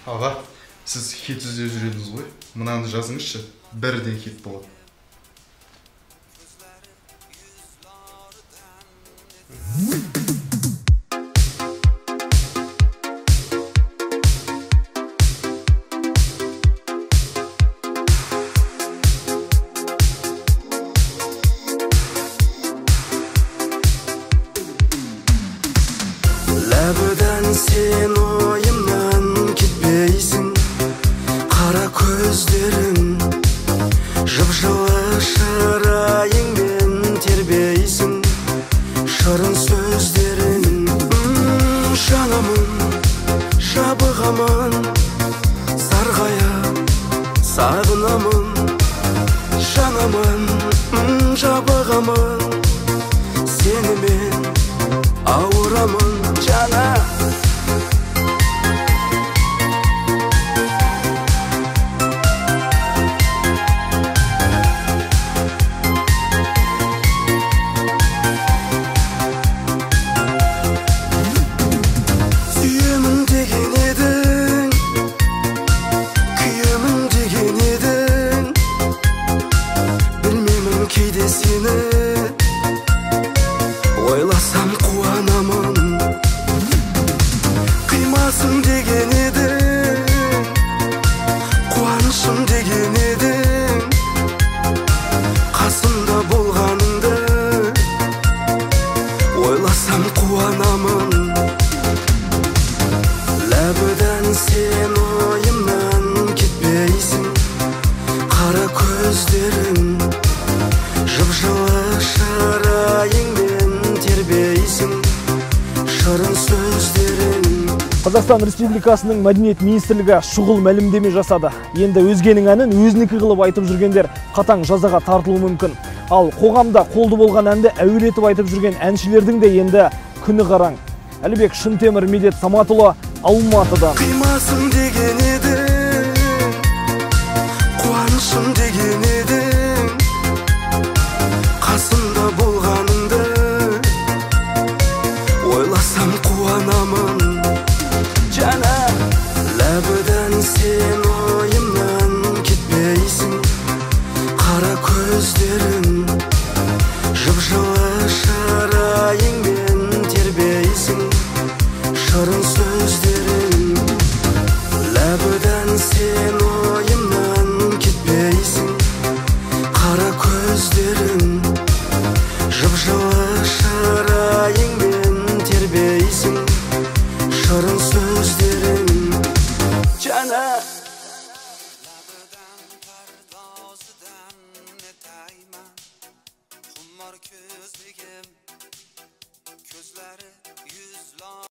Аға, сіз хит іздеп жүредіңіз ғой. Мынаны жазыңызшы, бірден хит болады. Ләбіден сен ойымнан кетпейсің, қара көздерің, жып-жылы шырайыңмен тербейсің, шырын сөздерің. Жанымын, жабығамын, сарғая сағынамын. Жанымын, жабығамын, сенімен ауырамын. Жана сүйемін деген едің, күйемін деген едің. Білмеймін кейде сені ойласам қуанамын. Қимасың деген едің, қуанышым деген едің. Қасымда болғаныңды ойласам қуанамын. Ләбіден сен ойымнан кетпейсің, қара көздерің, жып-жылы шырайыңмен тербейсің, шырын сөздерің. Қазақстан Республикасының Мәдениет министрлігі шұғыл мәлімдеме жасады. Енді өзгенің әнін өзінікі қылып айтып жүргендер қатаң жазаға тартылуы мүмкін. Ал қоғамда қолды болған әнді әуелетіп айтып жүрген әншілердің де енді күні қараң. Әлібек Шынтемір, Медет Саматұлы, Алматыда. Қимасың деген едің, қуанышым деген едің. Қасымда болғаныңды ойласам қуанамын. Жана ләбіден сен ойымнан кетпейсің, қара көздерің, жып-жылы шырайыңмен тербейсің, шырын сөздерің. Ләбіден сен ойымнан кетпейсің, қара көздерің, жып-жылы шырайыңмен тербейсің, шырын сөздерің. Жана құмар көздегем, көзлері